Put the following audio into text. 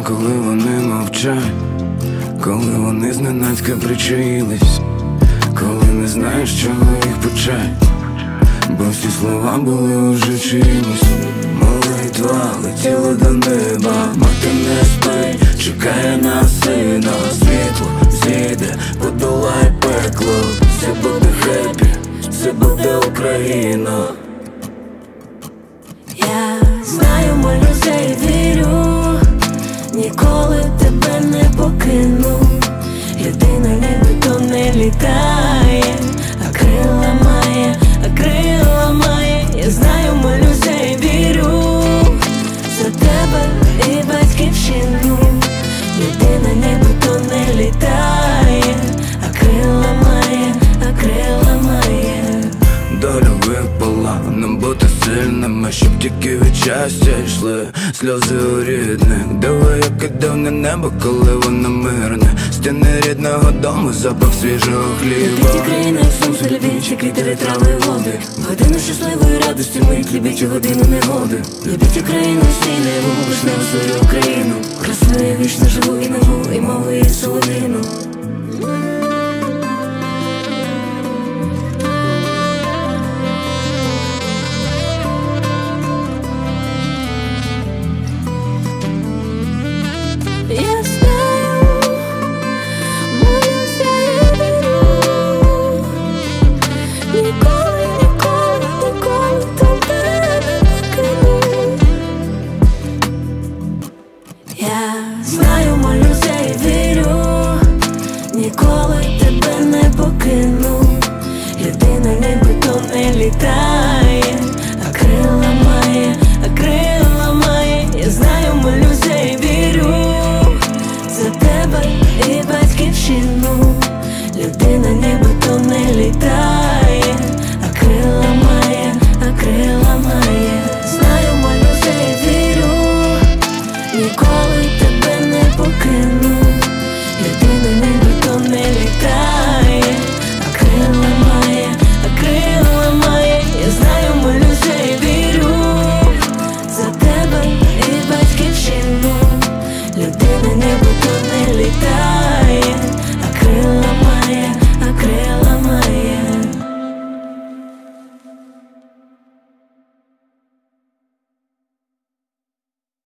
коли вони мовчать, коли вони зненацька причаїлись, коли не знаєш, з чого їх почать, бо всі слова були уже чимось. Молитва летіла до неба, мати не спить, чекає на сина. Світло зійде, подолай пекло, все буде хеппі, все буде Україна. Я знаю, молюся і вірю, ніколи тебе не покину. Єдина небо то не літає, а крила має, а крила має. Я знаю, молюся і вірю за тебе і батьківщину. Єдина небо то не літає, а крила має, а крила має. Доля випала нам бути сильними, щоб тільки від щастя йшли сльози у рідних. Диви, як іде в небо, коли воно мирне. Стіни рідного дому, запах свіжого хліба. Любіть Україну, як сонце, любіть квіти, трави, води. Годину щасливої радості ми любіть у годину негоди. Любіть Україну, всі небо, вишневу свою Україну. Красою вічно живу і нову, і мову, і солов'їну. Я знаю, молюся і вірю, ніколи, ніколи, ніколи тебе не покину. Я знаю, молюся і вірю, ніколи тебе не покину. Єдине небо то не літає.